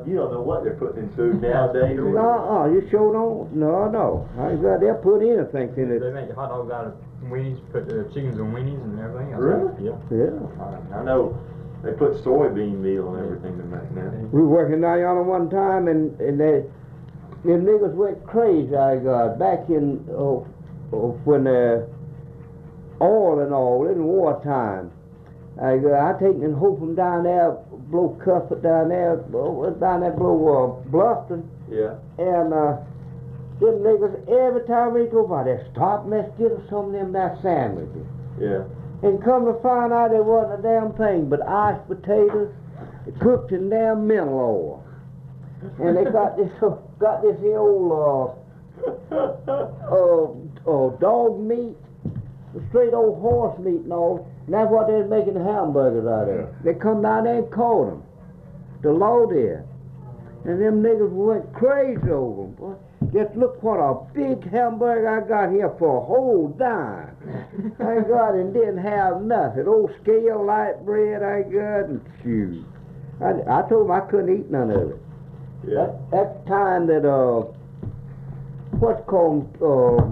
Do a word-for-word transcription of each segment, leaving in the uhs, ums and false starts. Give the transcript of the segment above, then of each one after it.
know, you don't know what they're putting in food nowadays. No, you sure don't. No, no. I got they'll put anything in it. They make hot dogs out of weenies, put the chickens on weenies and everything. Really? Yeah. Yeah. I, I know they put soybean meal and everything to make now. We were working down yonder one time, and and they, them niggas went crazy. I got back in oh, oh, when the oil and all in wartime. I uh, I take and hope them down there, blow Cuffet down there, blow, down there blow uh, Bluffton. Yeah. And uh, them niggas, every time we go by there, stop and let's get us some of them there sandwiches. Yeah. And come to find out it wasn't a damn thing but iced potatoes cooked in damn mineral oil. And they got this got this here old uh, uh, uh, dog meat, straight old horse meat and all. And that's what they're making the hamburgers out of. They come down there and caught them. The law did. And them niggas went crazy over them. Boy. Just look what a big hamburger I got here for a whole dime. I got and didn't have nothing. Old scale light bread I got and shoot. I, I told them I couldn't eat none of it. Yeah. That, that time that, uh, what's called, uh,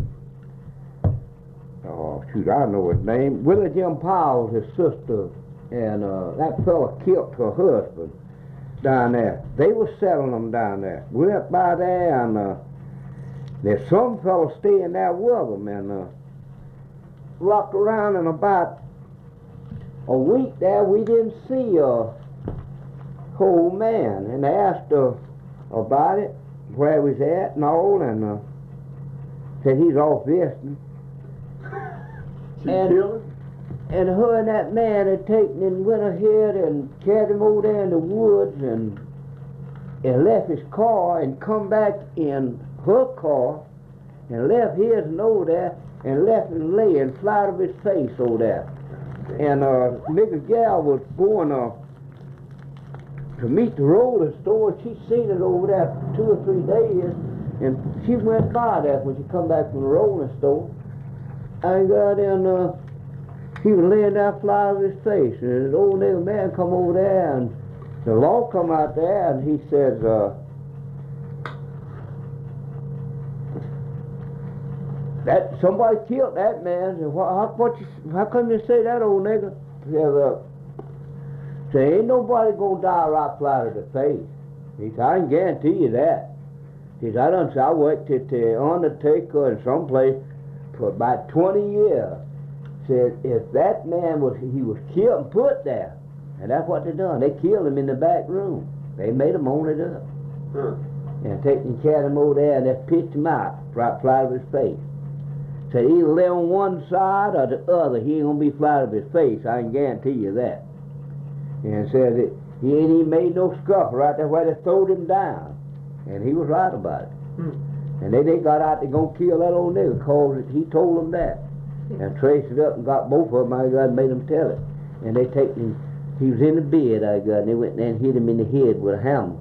oh shoot, I don't know his name. Willie Jim Powell's his sister, and uh, that fella killed her husband down there. They were settling them down there. We went by there, and uh, there's some fellow staying there with them, and uh, rocked around in about a week there. We didn't see a whole man, and they asked her about it, where he was at and all, and uh, said he's off visiting. She and, killed him? And her and that man had taken and went ahead and carried him over there in the woods and, and left his car and come back in her car and left his and over there and left him laying flat of his face over there. And uh, Missus Gal was going uh, to meet the roller store. She seen it over there for two or three days, and she went by there when she come back from the rolling store. I got in, uh, he was laying there flat of his face, and this old nigger man come over there, and the law come out there, and he says, uh, that somebody killed that man. Said, what, how, what you, how come you say that, old nigger? He said, uh, say, ain't nobody gonna die right flat of the face. He said, I can guarantee you that. He said, I done I worked at the Undertaker in some place for about twenty years. Said, if that man was, he was killed and put there, and that's what they done. They killed him in the back room. They made him own it up. Huh. And taken and carried him over there and they pitched him out right flat of his face. Said, either lay on one side or the other, he ain't gonna be flat of his face. I can guarantee you that. And said that he ain't even made no scuffle right there where they throwed him down. And he was right about it. Hmm. And they, they got out to go kill that old nigga, cause it, he told them that. And traced it up and got both of them, I got, and made them tell it. And they take him, he was in the bed, I got, and they went there and hit him in the head with a hammer.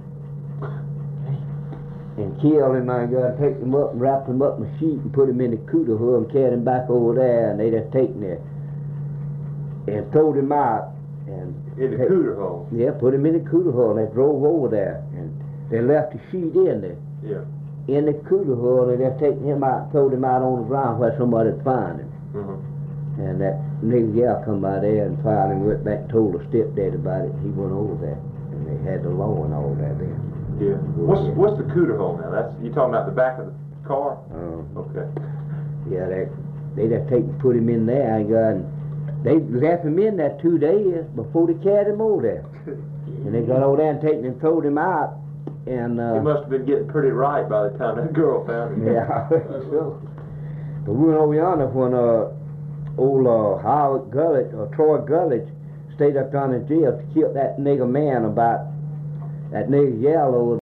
And killed him, I got, take him up and wrapped him up in a sheet and put him in the cooter hole and carried him back over there, and they just taken it and throwed him out. And In the take, cooter hole? Yeah, put him in the cooter hole, and they drove over there. And they left the sheet in there. Yeah. In the cooter hole, and they're taking him out, throwed him out on the ground where somebody'd find him. Mm-hmm. And that nigga gal come by there and found him, went back and told her stepdad about it. He went over there, and they had the law and all that then. Yeah. What's what's the cooter hole now? That's you talking about the back of the car? Uh, Okay. yeah, they they just take and put him in there. I got, and they left him in there two days before they carried him over there. And they got over there and taken and throwed him out. And uh, He must have been getting pretty right by the time that girl found him. yeah, so. But we went over yonder when uh, old uh, Howard Gulledge, or Troy Gulledge, stayed up down in jail to kill that nigger man about that nigger yellow.